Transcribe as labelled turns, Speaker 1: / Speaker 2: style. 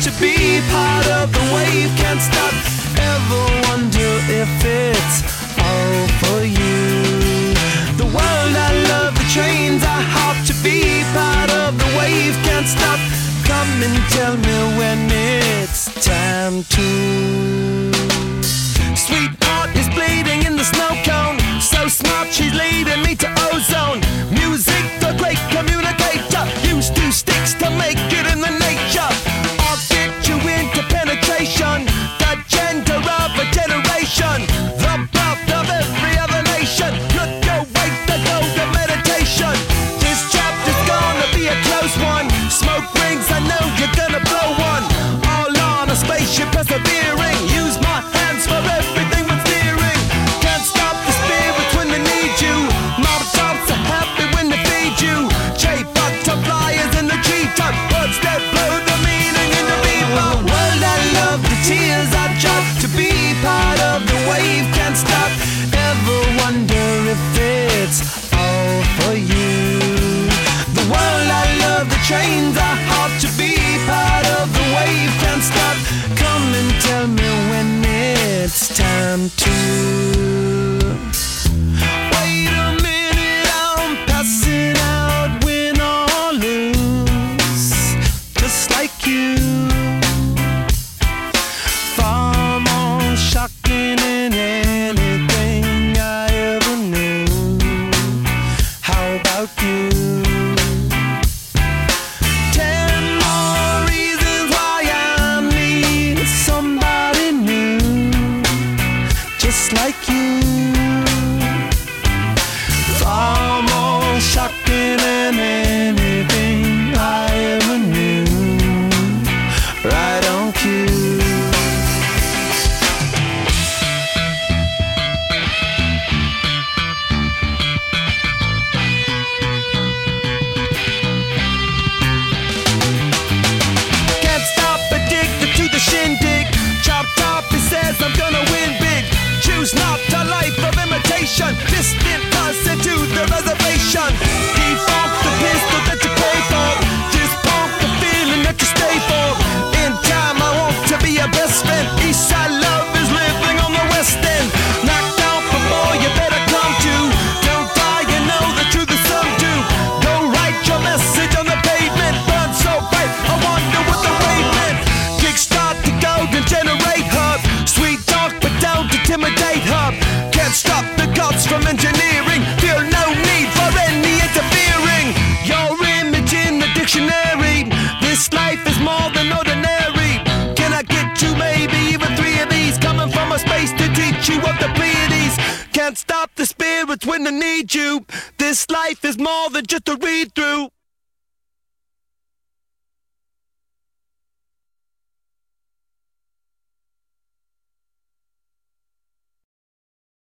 Speaker 1: to be part of the wave. Can't stop, ever wonder if it's all for you. The world I love, the trains I hop to be part of the wave. Can't stop, come and tell me when it's time to. Sweetheart is bleeding in the snow cone. So smart, she's leading me to ozone. Music, the great communicator. Used two sticks to make it in the nature. I'll get you into penetration. The gender of a generation. The birth of every other nation. Look your way to go to meditation. This chapter's gonna be a close one. Smoke rings, I know you're gonna blow one. All on a spaceship persevering. Use my hands for everything but steering. Can't stop the spirits when they need you. Mob tops are happy when they feed you. Butterflies in the treetop. Words that blow the meaning in the bebop. World I love, the tears I drop to be part of the wave. Can't stop, ever wonder if it's all for you. The world I love, the trains I hop to be part of the wave. Can't stop, come and tell me when it's time to. Wait a minute, I'm passing out, win or lose, just like you. Far more shocking than anything I ever knew. How about you? 10 more reasons why I need somebody new, just like you. Far more shocking than anything I ever knew. Right on cue. Can't stop, addicted to the shindig. Chop top, he says I'm gonna win big. Choose not a life of imitation. Distant person to the reservation. Default the pistol that you pay for. Just pump the feeling that you stay for. In time I want to be your best friend. Eastside love is living on the west end. Knocked out before you better come to. Don't die, you know the truth is some do. Go write your message on the pavement. Burn so bright, I wonder what the wave meant. Kickstart the golden generate hub. Sweet talk but don't intimidate hub. Can't stop the gods from engineering. Feel no need for any interfering. Your image in the dictionary. This life is more than ordinary. Can I get you maybe even 3 of these? Coming from a space to teach you of the Pleiades. Can't stop the spirits when they need you. This life is more than just a read through.